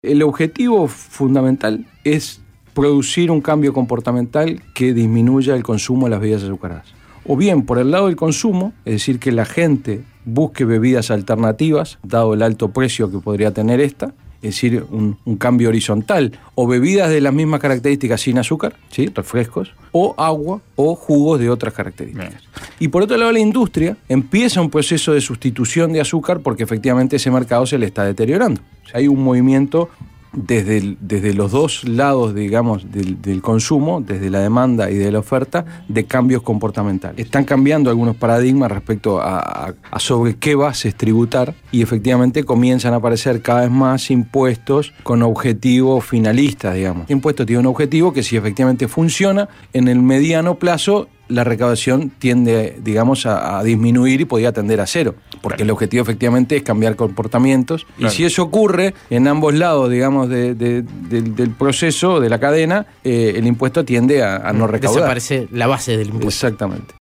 El objetivo fundamental es producir un cambio comportamental que disminuya el consumo de las bebidas azucaradas. O bien por el lado del consumo, es decir, que la gente busque bebidas alternativas, dado el alto precio que podría tener esta, es decir, un cambio horizontal, o bebidas de las mismas características sin azúcar, ¿sí? Refrescos, o agua o jugos de otras características. Bien. Y por otro lado, la industria empieza un proceso de sustitución de azúcar porque efectivamente ese mercado se le está deteriorando. O sea, hay un movimiento desde los dos lados, digamos, del consumo, desde la demanda y de la oferta, de cambios comportamentales. Están cambiando algunos paradigmas respecto a sobre qué bases tributar y efectivamente comienzan a aparecer cada vez más impuestos con objetivos finalistas, digamos. El impuesto tiene un objetivo que si efectivamente funciona, en el mediano plazo la recaudación tiende, digamos, a disminuir y podría tender a cero, porque el objetivo efectivamente es cambiar comportamientos. Claro. Y si eso ocurre en ambos lados, digamos, del proceso, de la cadena, el impuesto tiende a no recaudar. Desaparece la base del impuesto. Exactamente.